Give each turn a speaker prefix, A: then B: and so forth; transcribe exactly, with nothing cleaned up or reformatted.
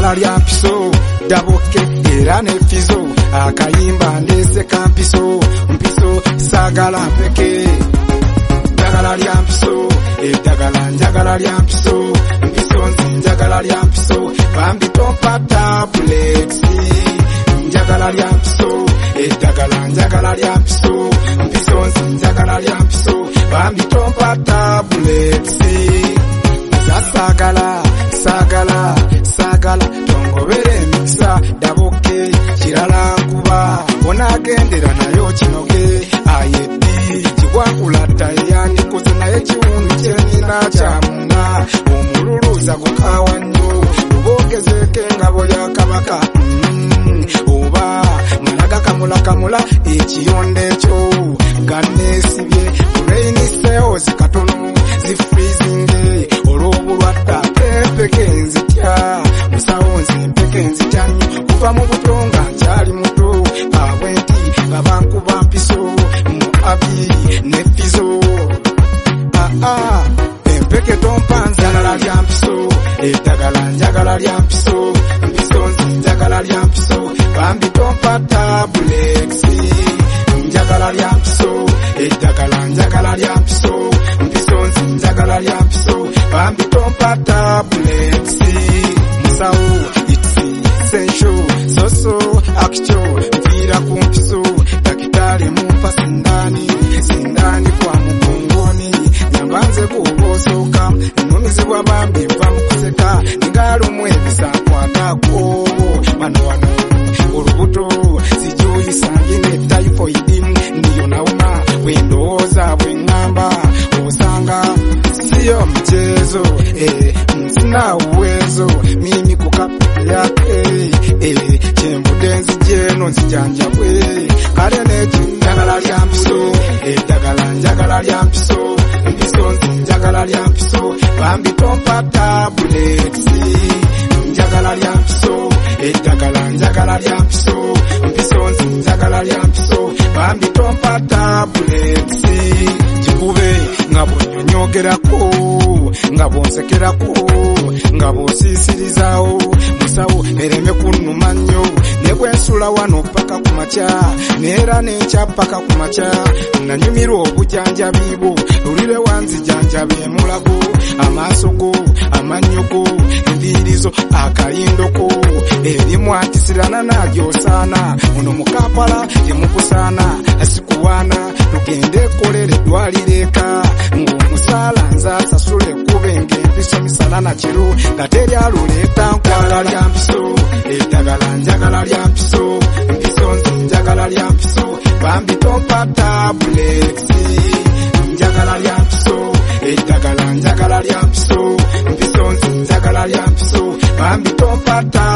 A: njagala lya mpiso daboke era ne fizo akayimba ndese kampiso mpiso sagala mpeke njagala lya mpiso eddagala njagala lya mpiso mpiso nzi njagala lya mpiso bambi tompa tableti njagala lya mpiso eddagala njagala lya mpiso mpiso nzi njagala lya mpiso bambi tompa tableti sagala sagala sagala tongobere mikisa daboke kirala nkuba onagendera nayo kinoge ayeti kigwakulata yandikoze naye kiwundu kyenina kyamunda omululuza gukawa nnyo obogezeke engabo ya kabaka mm, oba malaga kamula kamula ekiyonde ekyo ganesibye kuleinise zikatono zifrizinge olwobulwadda pempeke nzitya musawo nze mpeke nzitya kuva mu butonga nkyali muto abwenti babankuba mpiso mu abi ne fizo aa empeke tompa njagala lya mpiso eddagala njagala lya mpiso mpiso nzi njagala lya mpiso bambi tompa tabuleti njagala lya mpiso eddagala njagala lya mpiso mpiso nzi njagala lya mpiso bambi tompa tabuleti musawo itsi essential soso actual mvira ku mpiso dakitali mumpa sindani sindani kwa mugongoni nyambanze kubosoka numizibwa bambi mva mukuseka ngalo mwebisa kwatako bano wano olubuto sijuyi sangine typhoid ndiyo nauma wendooza bwengamba osanga siyo mchezo eh, sina uwezo mimi kukapi yake eh, chembudenzi jeno nzijanja bwe kale neki njagala lya mpiso eddagala njagala lya mpiso mpiso nzi njagala lya mpiso bambi tompa tabuleti njagala lya mpiso eddagala njagala lya mpiso mpiso nzi njagala lya mpiso bambi tompa tabuleti kikube nga bwonyonyogerako nga bwonsekerako nga bwosiisirizaawo musawo ereme kunnuma nnyo ne bwensula wano paka ku makya neera n'enkya paka ku makya nanyumirwa obujanjabi bwo lulire wanzijanjabe emulago amaaso go amannyo go enviirizo akayindoko erimwatisirana nagyosaana muno mu Kampala temukusaana asikuwaana tugende kolere dwalireka ng'omusaala nzaasasule kube ng'empiso misana na kiro nga teryaluleeta nkwagala lya mpiso eddagala njagala lya mpiso mpiso nzi njagala lya mpiso bambi tompa tabuleti njagala lya mpiso eddagala njagala lya mpiso mpiso nzi njagala lya mpiso bambi tompa tabuleti